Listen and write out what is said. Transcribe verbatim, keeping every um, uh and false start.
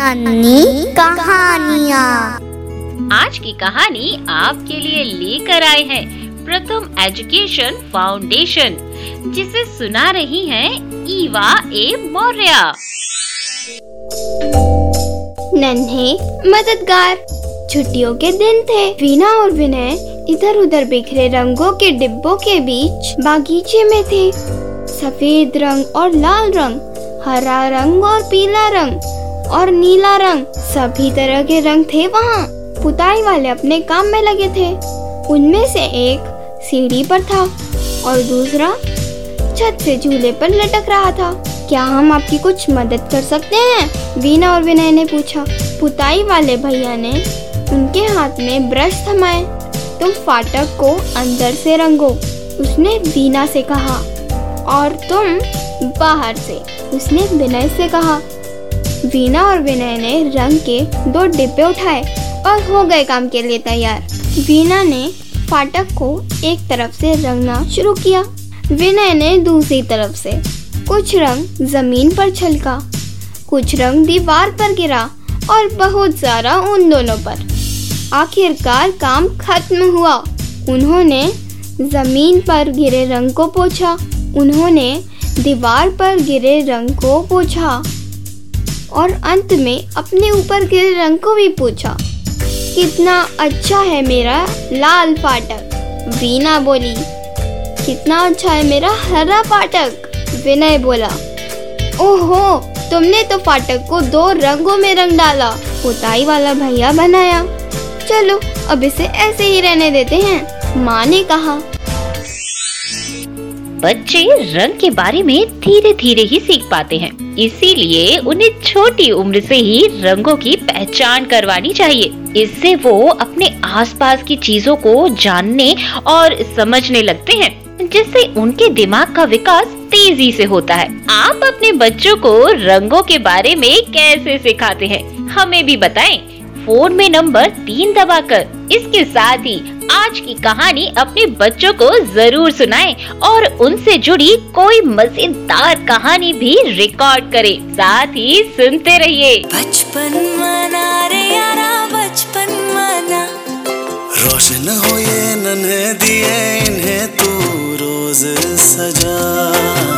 नन्ही कहानियाँ। आज की कहानी आपके लिए लेकर आए हैं प्रथम एजुकेशन फाउंडेशन, जिसे सुना रही हैं ईवा ए मौर्य। नन्हे मददगार। छुट्टियों के दिन थे। वीना और विनय इधर उधर बिखरे रंगों के डिब्बों के बीच बागीचे में थे। सफेद रंग और लाल रंग, हरा रंग और पीला रंग और नीला रंग, सभी तरह के रंग थे वहाँ। पुताई वाले अपने काम में लगे थे। उनमें से एक सीढ़ी पर था और दूसरा छत से झूले पर लटक रहा था। क्या हम आपकी कुछ मदद कर सकते हैं? वीना और विनय ने पूछा। पुताई वाले भैया ने उनके हाथ में ब्रश थमाए। तुम फाटक को अंदर से रंगो, उसने वीना से कहा, और तुम बाहर से, उसने विनय से कहा। वीना और विनय ने रंग के दो डिब्बे उठाए और हो गए काम के लिए तैयार। वीना ने फाटक को एक तरफ से रंगना शुरू किया, विनय ने दूसरी तरफ से। कुछ रंग जमीन पर छलका, कुछ रंग दीवार पर गिरा और बहुत सारा उन दोनों पर। आखिरकार काम खत्म हुआ। उन्होंने जमीन पर गिरे रंग को पोंछा, उन्होंने दीवार पर गिरे रंग को पोंछा और अंत में अपने ऊपर गिरे रंग को भी पोंछा। कितना अच्छा है मेरा लाल फाटक, वीना बोली। कितना अच्छा है मेरा हरा फाटक, विनय बोला। ओहो, तुमने तो फाटक को दो रंगों में रंग डाला, पुताई वाला भैया बनाया। चलो अब इसे ऐसे ही रहने देते हैं, माँ ने कहा। बच्चे रंग के बारे में धीरे धीरे ही सीख पाते हैं, इसीलिए उन्हें छोटी उम्र से ही रंगों की पहचान करवानी चाहिए। इससे वो अपने आसपास की चीजों को जानने और समझने लगते हैं, जिससे उनके दिमाग का विकास तेजी से होता है। आप अपने बच्चों को रंगों के बारे में कैसे सिखाते हैं, हमें भी बताएं, फोन में नंबर तीन दबाकर। इसके साथ ही आज की कहानी अपने बच्चों को जरूर सुनाएं और उनसे जुड़ी कोई मजेदार कहानी भी रिकॉर्ड करें। साथ ही सुनते रहिए। बचपन मना रे यारा, बचपन मना। रोशन हो ये नन्हे दिए, इन्हें तू रोज सजा।